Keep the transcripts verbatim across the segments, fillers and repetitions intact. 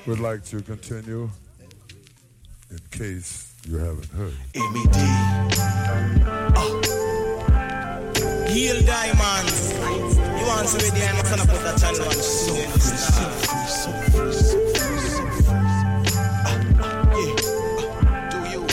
would like to continue in case you haven't heard. M E D. Uh. Heal diamonds. You want to be there, I'm gonna put that channel on. So free, so free, so free, so free, so free. Uh, uh, yeah. Uh, do you?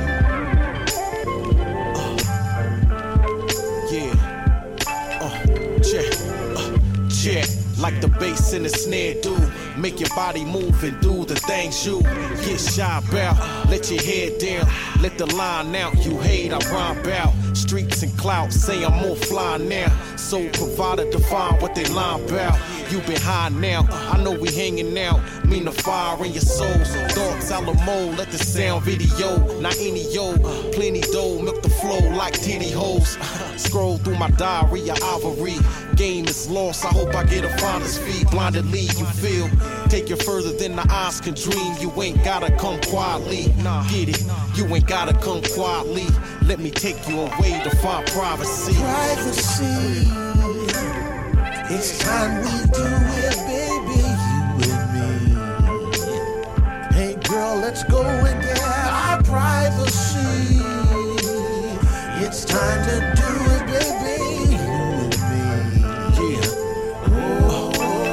Uh, yeah. Uh, check. Uh, check. Like the bass in the snare do. Make your body move and do the things you get shy about. Let your head down, let the line out. You hate, I rhyme about. Streets and clout say I'm more fly now. So provider define what they line about. You been high now, I know we hanging out. Mean the fire in your soul. Thoughts Alamo, let the sound video. Not any yo, plenty dough, milk the flow like titty hoes. Scroll through my diary of ivory. Game is lost, I hope I get a finder's fee. Blindedly you feel, take you further than the eyes can dream. You ain't gotta come quietly, get it, you ain't gotta come quietly. Let me take you away to find privacy. Privacy, it's time we do it, baby, you and me. Hey girl, let's go and get our privacy. It's time to do it, baby, you and me. Yeah, oh,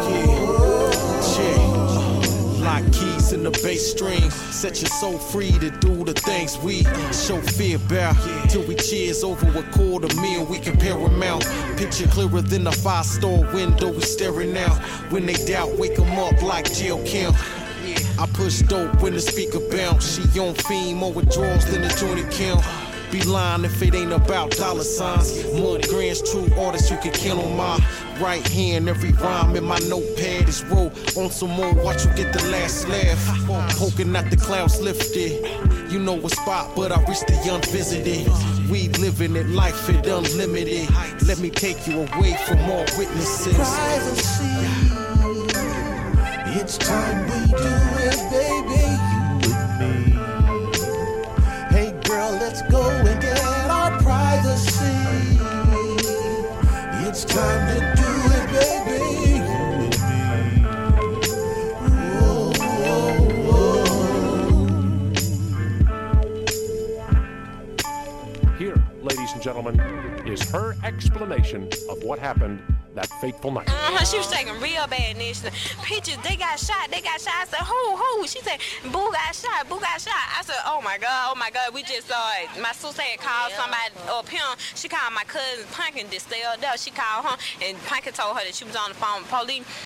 yeah, yeah. Lock keys in the bass string, set your soul free to do the things we show fear about. Till we cheers over a quarter meal, we can paramount. Picture clearer than a five-star window we staring out. When they doubt, wake 'em up like jail camp. I push dope when the speaker bounce. She on fiend, more withdrawals than the joint account. Be lying if it ain't about dollar signs. More grands, true artists, you can count on my right hand. Every rhyme in my notepad is roll on some more. Watch you get the last laugh. Poking at the clouds lifted. You know a spot, but I reach the unvisited. We living it, life it unlimited. Let me take you away from all witnesses. Privacy, it's time we do it, baby, you and me. Hey girl, let's go and get our privacy. It's time to do it, baby, you and me. Whoa, whoa, whoa. Here, ladies and gentlemen, is her explanation of what happened that fateful night. Uh-huh, she was taking real bad news. Pictures, they got shot, they got shot. I said, who, who? She said, Boo got shot, Boo got shot. I said, oh my God, oh my God, we just saw it. My sister had called somebody up here. She called my cousin Pumpkin, just stay up there. She called her, and Pumpkin told her that she was on the phone with police.